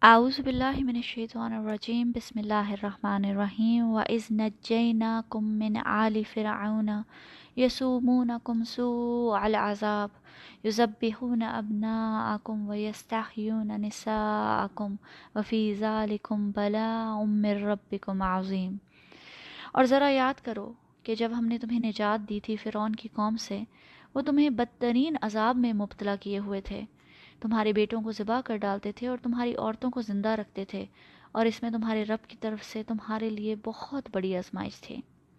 أعوذ بالله من الشيطان الرجيم بسم الله الرحمن الرحيم وإذ نجيناكم من آل فرعون يسومونكم سوء العذاب يذبحون أبناءكم ويستحيون نساءكم وفي ذلكم بلاء من ربكم عظيم۔ اور ذرا یاد کرو کہ جب ہم نے تمہیں نجات دی تھی فرعون کی قوم سے، وہ تمہیں بدترین عذاب میں مبتلا کیے ہوئے تھے، تمہارے بیٹوں کو ذبح کر ڈالتے تھے اور تمہاری عورتوں کو زندہ رکھتے تھے، اور اس میں تمہارے رب کی طرف سے تمہارے لیے بہت بڑی آزمائش تھی۔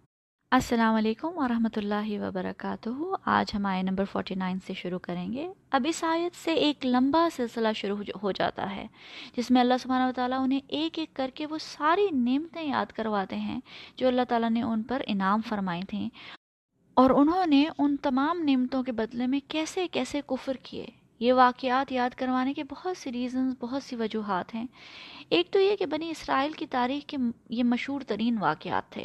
السلام علیکم ورحمۃ اللہ وبرکاتہ۔ آج ہم آیت نمبر 49 سے شروع کریں گے۔ اب اس آیت سے ایک لمبا سلسلہ شروع ہو جاتا ہے جس میں اللہ سبحانہ وتعالیٰ انہیں ایک ایک کر کے وہ ساری نعمتیں یاد کرواتے ہیں جو اللہ تعالیٰ نے ان پر انعام فرمائی تھیں، اور انہوں نے ان تمام نعمتوں کے بدلے میں کیسے کیسے کفر کیے۔ یہ واقعات یاد کروانے کے بہت سی ریزنز، بہت سی وجوہات ہیں۔ ایک تو یہ کہ بنی اسرائیل کی تاریخ کے یہ مشہور ترین واقعات تھے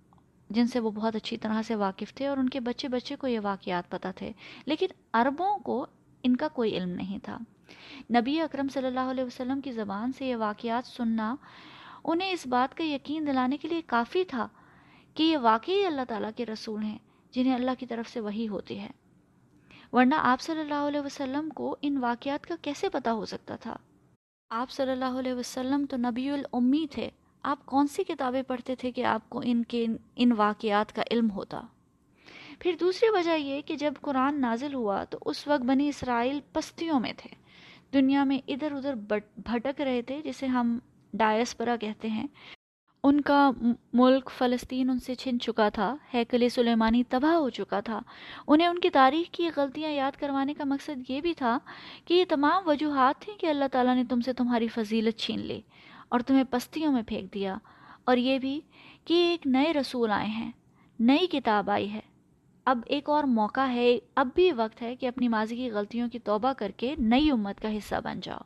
جن سے وہ بہت اچھی طرح سے واقف تھے، اور ان کے بچے بچے کو یہ واقعات پتہ تھے، لیکن عربوں کو ان کا کوئی علم نہیں تھا۔ نبی اکرم صلی اللہ علیہ وسلم کی زبان سے یہ واقعات سننا انہیں اس بات کا یقین دلانے کے لیے کافی تھا کہ یہ واقعی اللہ تعالیٰ کے رسول ہیں جنہیں اللہ کی طرف سے وحی ہوتی ہے، ورنہ آپ صلی اللہ علیہ وسلم کو ان واقعات کا کیسے پتہ ہو سکتا تھا؟ آپ صلی اللہ علیہ وسلم تو نبی الامی تھے، آپ کون سی کتابیں پڑھتے تھے کہ آپ کو ان واقعات کا علم ہوتا؟ پھر دوسری وجہ یہ کہ جب قرآن نازل ہوا تو اس وقت بنی اسرائیل پستیوں میں تھے، دنیا میں ادھر ادھر بھٹک رہے تھے، جسے ہم ڈائسپرا کہتے ہیں۔ ان کا ملک فلسطین ان سے چھن چکا تھا، ہیکل سلیمانی تباہ ہو چکا تھا۔ انہیں ان کی تاریخ کی غلطیاں یاد کروانے کا مقصد یہ بھی تھا کہ یہ تمام وجوہات تھیں کہ اللہ تعالیٰ نے تم سے تمہاری فضیلت چھین لی اور تمہیں پستیوں میں پھینک دیا، اور یہ بھی کہ ایک نئے رسول آئے ہیں، نئی کتاب آئی ہے، اب ایک اور موقع ہے، اب بھی وقت ہے کہ اپنی ماضی کی غلطیوں کی توبہ کر کے نئی امت کا حصہ بن جاؤ۔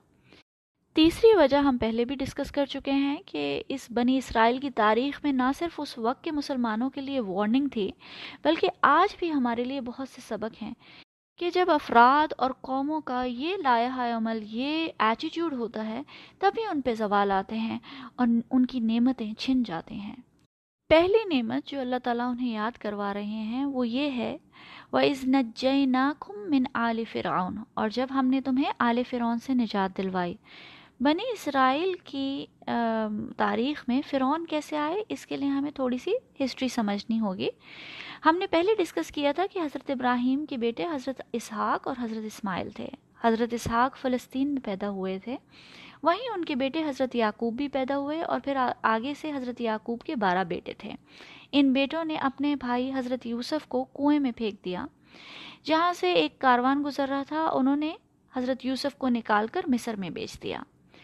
تیسری وجہ ہم پہلے بھی ڈسکس کر چکے ہیں کہ اس بنی اسرائیل کی تاریخ میں نہ صرف اس وقت کے مسلمانوں کے لیے وارننگ تھی، بلکہ آج بھی ہمارے لیے بہت سے سبق ہیں کہ جب افراد اور قوموں کا یہ لائحہ عمل، یہ ایٹیٹیوڈ ہوتا ہے، تبھی ان پہ زوال آتے ہیں اور ان کی نعمتیں چھن جاتی ہیں۔ پہلی نعمت جو اللہ تعالیٰ انہیں یاد کروا رہے ہیں وہ یہ ہے وَإِذْ نَجَّيْنَاكُمْ مِنْ آلِ فِرْعَوْنَ، اور جب ہم نے تمہیں آل فرعون سے نجات دلوائی۔ بنی اسرائیل کی تاریخ میں فرعون کیسے آئے، اس کے لیے ہمیں تھوڑی سی ہسٹری سمجھنی ہوگی۔ ہم نے پہلے ڈسکس کیا تھا کہ حضرت ابراہیم کے بیٹے حضرت اسحاق اور حضرت اسماعیل تھے۔ حضرت اسحاق فلسطین میں پیدا ہوئے تھے، وہیں ان کے بیٹے حضرت یعقوب بھی پیدا ہوئے، اور پھر آگے سے حضرت یعقوب کے 12 بیٹے تھے۔ ان بیٹوں نے اپنے بھائی حضرت یوسف کو کنویں میں پھینک دیا، جہاں سے ایک کاروان گزر رہا تھا، انہوں نے حضرت یوسف کو نکال کر مصر میں بیچ دیا۔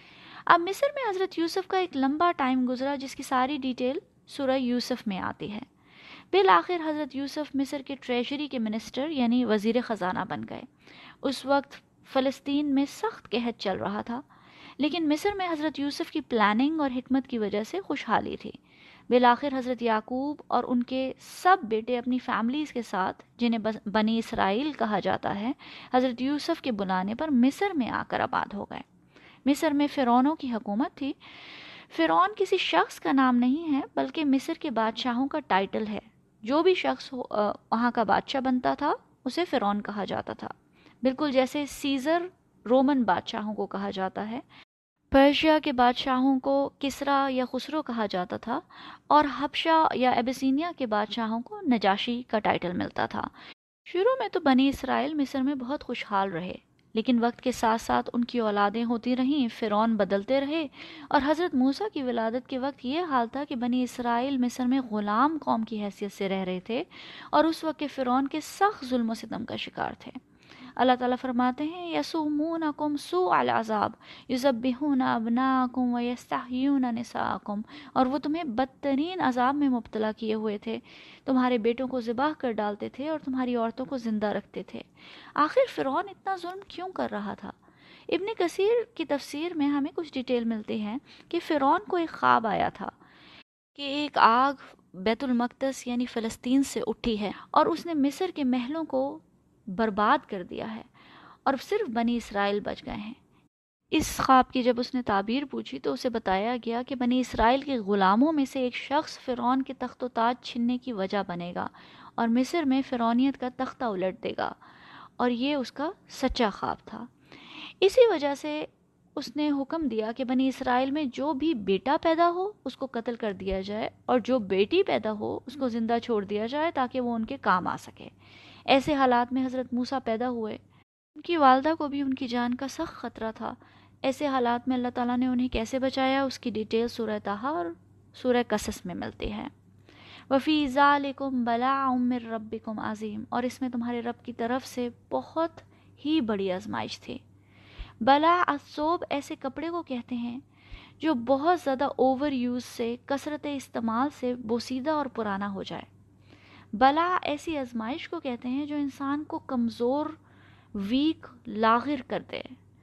اب مصر میں حضرت یوسف کا ایک لمبا ٹائم گزرا جس کی ساری ڈیٹیل سورہ یوسف میں آتی ہے۔ بالآخر حضرت یوسف مصر کے ٹریجری کے منسٹر یعنی وزیر خزانہ بن گئے۔ اس وقت فلسطین میں سخت قحط چل رہا تھا، لیکن مصر میں حضرت یوسف کی پلاننگ اور حکمت کی وجہ سے خوشحالی تھی۔ بالآخر حضرت یعقوب اور ان کے سب بیٹے اپنی فیملیز کے ساتھ، جنہیں بنی اسرائیل کہا جاتا ہے، حضرت یوسف کے بلانے پر مصر میں آ کر آباد ہو گئے۔ مصر میں فرعونوں کی حکومت تھی۔ فرعون کسی شخص کا نام نہیں ہے، بلکہ مصر کے بادشاہوں کا ٹائٹل ہے۔ جو بھی شخص وہاں کا بادشاہ بنتا تھا اسے فرعون کہا جاتا تھا، بالکل جیسے سیزر رومن بادشاہوں کو کہا جاتا ہے، پرشیا کے بادشاہوں کو کسرا یا خسرو کہا جاتا تھا، اور حبشہ یا ایبیسینیا کے بادشاہوں کو نجاشی کا ٹائٹل ملتا تھا۔ شروع میں تو بنی اسرائیل مصر میں بہت خوشحال رہے، لیکن وقت کے ساتھ ساتھ ان کی اولادیں ہوتی رہیں، فرعون بدلتے رہے، اور حضرت موسیٰ کی ولادت کے وقت یہ حال تھا کہ بنی اسرائیل مصر میں غلام قوم کی حیثیت سے رہ رہے تھے، اور اس وقت کے فرعون کے سخت ظلم و ستم کا شکار تھے۔ اللہ تعالیٰ فرماتے ہیں یسومونکم سوء العذاب یذبحون ابناءکم ویستحیون نساءکم، اور وہ تمہیں بدترین عذاب میں مبتلا کیے ہوئے تھے، تمہارے بیٹوں کو ذبح کر ڈالتے تھے اور تمہاری عورتوں کو زندہ رکھتے تھے۔ آخر فرعون اتنا ظلم کیوں کر رہا تھا؟ ابن کثیر کی تفسیر میں ہمیں کچھ ڈیٹیل ملتی ہیں کہ فرعون کو ایک خواب آیا تھا کہ ایک آگ بیت المقدس یعنی فلسطین سے اٹھی ہے، اور اس نے مصر کے محلوں کو برباد کر دیا ہے، اور صرف بنی اسرائیل بچ گئے ہیں۔ اس خواب کی جب اس نے تعبیر پوچھی تو اسے بتایا گیا کہ بنی اسرائیل کے غلاموں میں سے ایک شخص فرعون کے تخت و تاج چھننے کی وجہ بنے گا اور مصر میں فرعونیت کا تختہ الٹ دے گا، اور یہ اس کا سچا خواب تھا۔ اسی وجہ سے اس نے حکم دیا کہ بنی اسرائیل میں جو بھی بیٹا پیدا ہو اس کو قتل کر دیا جائے، اور جو بیٹی پیدا ہو اس کو زندہ چھوڑ دیا جائے تاکہ وہ ان کے کام آ سکے۔ ایسے حالات میں حضرت موسیٰ پیدا ہوئے۔ ان کی والدہ کو بھی ان کی جان کا سخت خطرہ تھا۔ ایسے حالات میں اللہ تعالیٰ نے انہیں کیسے بچایا، اس کی ڈیٹیل سورہ طٰہٰ اور سورہ قصص میں ملتی ہے۔ وَفِي ذَلِكُمْ بَلَاءٌ مِّن رَبِّكُمْ عَظِيمٌ، اور اس میں تمہارے رب کی طرف سے بہت ہی بڑی آزمائش تھی۔ بلا الثوب ایسے کپڑے کو کہتے ہیں جو بہت زیادہ اوور یوز سے، کثرت استعمال سے بوسیدہ اور پرانا ہو جائے۔ بلا ایسی آزمائش کو کہتے ہیں جو انسان کو کمزور، ویک، لاغر کر دے۔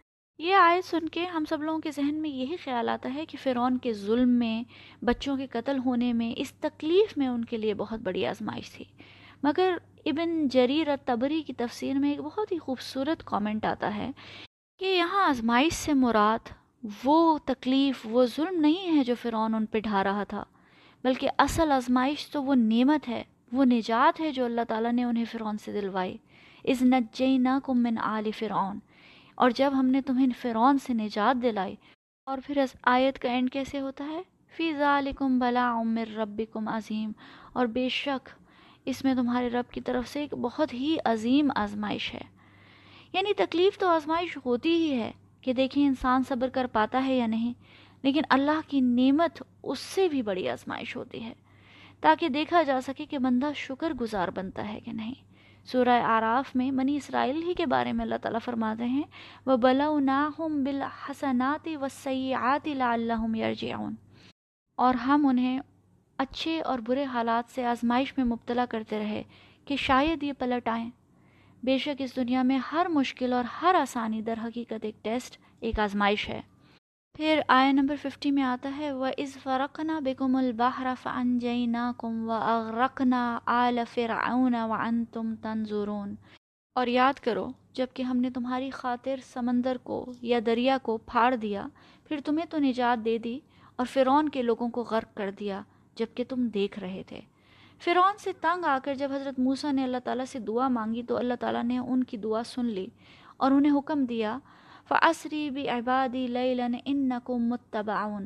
یہ آیت سن کے ہم سب لوگوں کے ذہن میں یہی خیال آتا ہے کہ فرعون کے ظلم میں، بچوں کے قتل ہونے میں، اس تکلیف میں ان کے لیے بہت بڑی آزمائش تھی۔ مگر ابن جریر الطبری کی تفسیر میں ایک بہت ہی خوبصورت کامنٹ آتا ہے کہ یہاں آزمائش سے مراد وہ تکلیف، وہ ظلم نہیں ہے جو فرعون ان پہ ڈھا رہا تھا، بلکہ اصل آزمائش تو وہ نعمت ہے، وہ نجات ہے جو اللہ تعالیٰ نے انہیں فرعون سے دلوائی۔ اذ نجیناکم من آل فرعون، اور جب ہم نے تمہیں فرعون سے نجات دلائی۔ اور پھر اس آیت کا اینڈ کیسے ہوتا ہے؟ فی ذالکم بلاء من ربکم عظیم، اور بے شک اس میں تمہارے رب کی طرف سے ایک بہت ہی عظیم آزمائش ہے۔ یعنی تکلیف تو آزمائش ہوتی ہی ہے کہ دیکھیں انسان صبر کر پاتا ہے یا نہیں، لیکن اللہ کی نعمت اس سے بھی بڑی آزمائش ہوتی ہے، تاکہ دیکھا جا سکے کہ بندہ شکر گزار بنتا ہے کہ نہیں۔ سورہ اعراف میں بنی اسرائیل ہی کے بارے میں اللہ تعالیٰ فرماتے ہیں وَبَلَوْنَاهُمْ بِالْحَسَنَاتِ وَالسَّيِّئَاتِ لَعَلَّهُمْ يَرْجِعُونَ، اور ہم انہیں اچھے اور برے حالات سے آزمائش میں مبتلا کرتے رہے کہ شاید یہ پلٹ آئیں۔ بے شک اس دنیا میں ہر مشکل اور ہر آسانی در حقیقت ایک ٹیسٹ، ایک آزمائش ہے۔ پھر آیہ نمبر 50 میں آتا ہے وَإِذْ فَرَقْنَا بِكُمُ الْبَحْرَ فَأَنْجَيْنَاكُمْ وَأَغْرَقْنَا آلَ فِرْعَوْنَ وَأَنْتُمْ تَنْظُرُونَ، اور یاد کرو جب کہ ہم نے تمہاری خاطر سمندر کو یا دریا کو پھاڑ دیا، پھر تمہیں تو نجات دے دی اور فرعون کے لوگوں کو غرق کر دیا جبکہ تم دیکھ رہے تھے۔ فرعون سے تنگ آ کر جب حضرت موسیٰ نے اللہ تعالیٰ سے دعا مانگی تو اللہ تعالیٰ نے ان کی دعا سن لی اور انہیں حکم دیا فَأَسْرِي بِعِبَادِي لَيْلًا إِنَّكُمْ مُتَّبَعُونَ،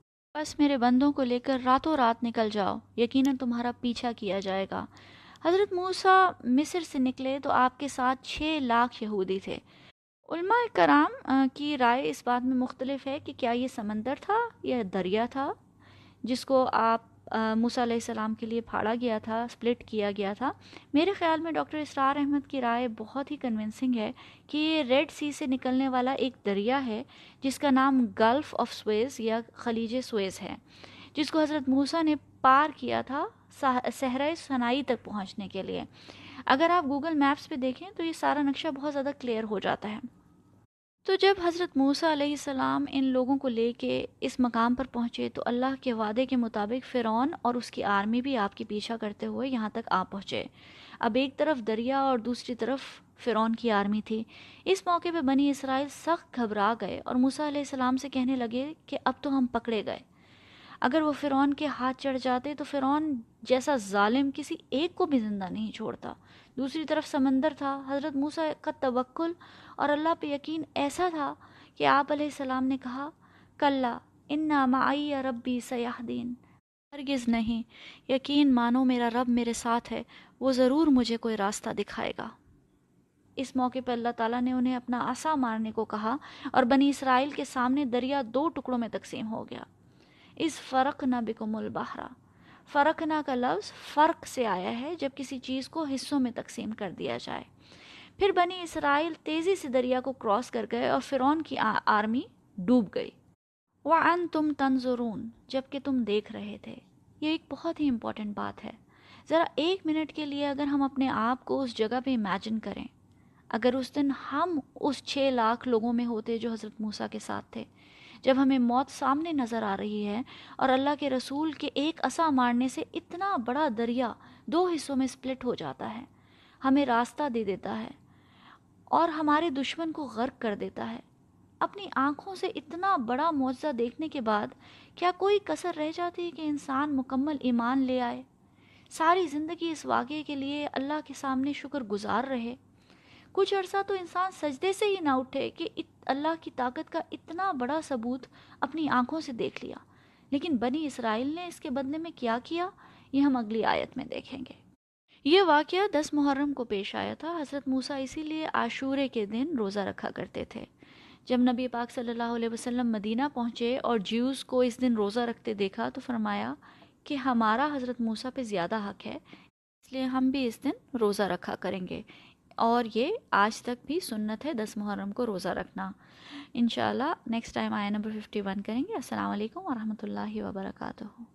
بس میرے بندوں کو لے کر راتوں رات نکل جاؤ، یقیناً تمہارا پیچھا کیا جائے گا۔ حضرت موسیٰ مصر سے نکلے تو آپ کے ساتھ 6 لاکھ یہودی تھے۔ علماء کرام کی رائے اس بات میں مختلف ہے کہ کیا یہ سمندر تھا یا دریا تھا جس کو آپ موسیٰ علیہ السلام کے لیے پھاڑا گیا تھا، سپلٹ کیا گیا تھا۔ میرے خیال میں ڈاکٹر اسرار احمد کی رائے بہت ہی کنونسنگ ہے کہ یہ ریڈ سی سے نکلنے والا ایک دریا ہے جس کا نام گلف آف سویز یا خلیج سویز ہے، جس کو حضرت موسیٰ نے پار کیا تھا صحرائے سنائی تک پہنچنے کے لیے۔ اگر آپ گوگل میپس پہ دیکھیں تو یہ سارا نقشہ بہت زیادہ کلیئر ہو جاتا ہے۔ تو جب حضرت موسیٰ علیہ السلام ان لوگوں کو لے کے اس مقام پر پہنچے تو اللہ کے وعدے کے مطابق فرعون اور اس کی آرمی بھی آپ کے پیچھا کرتے ہوئے یہاں تک آ پہنچے۔ اب ایک طرف دریا اور دوسری طرف فرعون کی آرمی تھی۔ اس موقع پہ بنی اسرائیل سخت گھبرا گئے اور موسیٰ علیہ السلام سے کہنے لگے کہ اب تو ہم پکڑے گئے۔ اگر وہ فرعون کے ہاتھ چڑھ جاتے تو فرعون جیسا ظالم کسی ایک کو بھی زندہ نہیں چھوڑتا۔ دوسری طرف سمندر تھا۔ حضرت موسیٰ کا توکل اور اللہ پہ یقین ایسا تھا کہ آپ علیہ السلام نے کہا کلا انا معی ربی سیہدین، ہرگز نہیں، یقین مانو میرا رب میرے ساتھ ہے، وہ ضرور مجھے کوئی راستہ دکھائے گا۔ اس موقع پہ اللہ تعالیٰ نے انہیں اپنا عصا مارنے کو کہا اور بنی اسرائیل کے سامنے دریا 2 ٹکڑوں میں تقسیم ہو گیا۔ اس فرقنا بکم البحر، فرقنا کا لفظ فرق سے آیا ہے جب کسی چیز کو حصوں میں تقسیم کر دیا جائے۔ پھر بنی اسرائیل تیزی سے دریا کو کراس کر گئے اور فرعون کی آرمی ڈوب گئی۔ وَأَنْتُمْ تَنْظُرُونَ، جبکہ تم دیکھ رہے تھے۔ یہ ایک بہت ہی امپورٹنٹ بات ہے۔ ذرا 1 منٹ کے لیے اگر ہم اپنے آپ کو اس جگہ پہ امیجن کریں، اگر اس دن ہم اس 6 لاکھ لوگوں میں ہوتے جو حضرت موسیٰ کے ساتھ تھے، جب ہمیں موت سامنے نظر آ رہی ہے اور اللہ کے رسول کے ایک عصا مارنے سے اتنا بڑا دریا 2 حصوں میں سپلٹ ہو جاتا ہے، ہمیں راستہ دے دیتا ہے اور ہمارے دشمن کو غرق کر دیتا ہے، اپنی آنکھوں سے اتنا بڑا معجزہ دیکھنے کے بعد کیا کوئی کسر رہ جاتی کہ انسان مکمل ایمان لے آئے، ساری زندگی اس واقعے کے لیے اللہ کے سامنے شکر گزار رہے، کچھ عرصہ تو انسان سجدے سے ہی نہ اٹھے کہ اللہ کی طاقت کا اتنا بڑا ثبوت اپنی آنکھوں سے دیکھ لیا۔ لیکن بنی اسرائیل نے اس کے بدلے میں کیا کیا، یہ ہم اگلی آیت میں دیکھیں گے۔ یہ واقعہ 10 محرم کو پیش آیا تھا۔ حضرت موسیٰ اسی لیے عاشورے کے دن روزہ رکھا کرتے تھے۔ جب نبی پاک صلی اللہ علیہ وسلم مدینہ پہنچے اور جیوز کو اس دن روزہ رکھتے دیکھا تو فرمایا کہ ہمارا حضرت موسیٰ پہ زیادہ حق ہے، اس لیے ہم بھی اس دن روزہ رکھا کریں گے، اور یہ آج تک بھی سنت ہے 10 محرم کو روزہ رکھنا۔ انشاءاللہ نیکسٹ ٹائم آیا نمبر 51 کریں گے۔ السلام علیکم ورحمۃ اللہ وبرکاتہ۔